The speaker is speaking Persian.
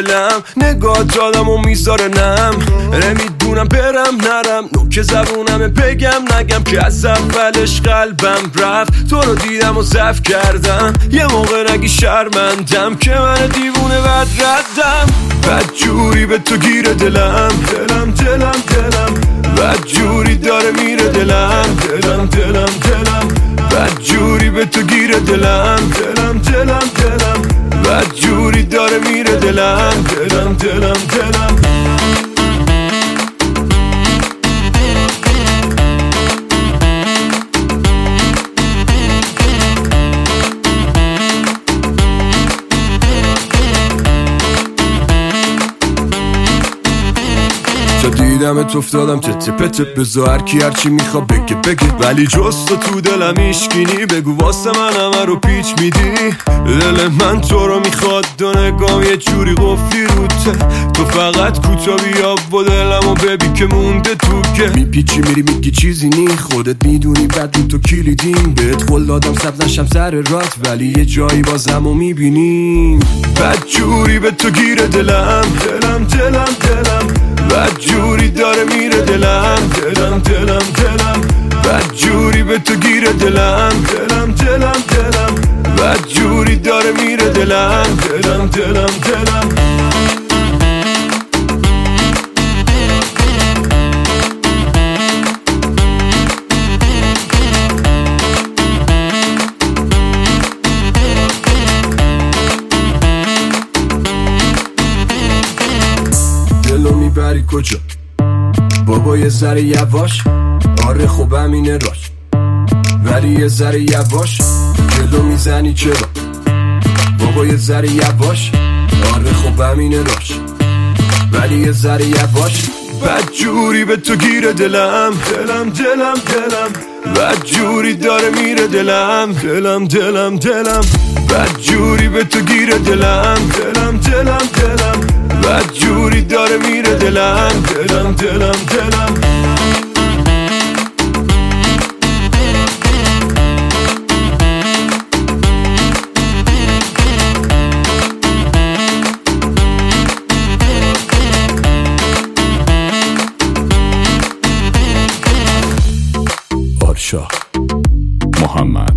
دلم، نگاه دادم و میذاره نم. نمیدونم برم نرم، نوک زبونم بگم نگم که از اولش قلبم رفت. تو رو دیدم و ضعف کردم، یه موقع نگی شرمندم که من دیوونه بد ردم. بد جوری به تو گیره دلم، دلم دلم دلم، بد جوری داره میره دلم، دلم دلم دلم، بد جوری به تو گیره دلم، دلم دلم دلم، بد جوری داره میره دلم، دلم دلم دلم. تا دیدمت افتادم تته پته، بذار هرکی هرچی میخواد بگه بگه، ولی جز تو دلم ایشگینی. بگو واسه من همه رو پیچ میدی، دل من تو رو میخواد، دو نگام یه جوری قفلی روته. تو فقط کوتا بیا با دلم و ببین که مونده تو که میپیچی میری میگی چیزی نی، خودت میدونی بعد رو تو کلیدیم. بهت قول دادم سبز نشم سر رات، ولی یه جایی بازم رو میبینیم. بد جوری به تو گیره دلم، دلم دلم دلم، بد جوری داره میره دلم، دلم دلم دلم، بد جوری به تو گیره دلم، دلم دلم دلم، بد جوری داره میره دلم، دلم دلم دلم. دلو میبری کجا بابا؟ یه ذره یواش، آره خب همینه راش، ولی یه ذره یواش. دلو میزنی چرا بابا؟ یه ذره یواش، آره خب همینه راش، ولی یه ذره یواش. بد جوری به تو گیره دلم، دلم دلم دلم، بد جوری داره میره دلم، دلم دلم دلم، بد جوری به تو گیره دلم، دلم دلم دلم، بد جوری داره میره دلم، دلم دلم دلم. آرشا محمد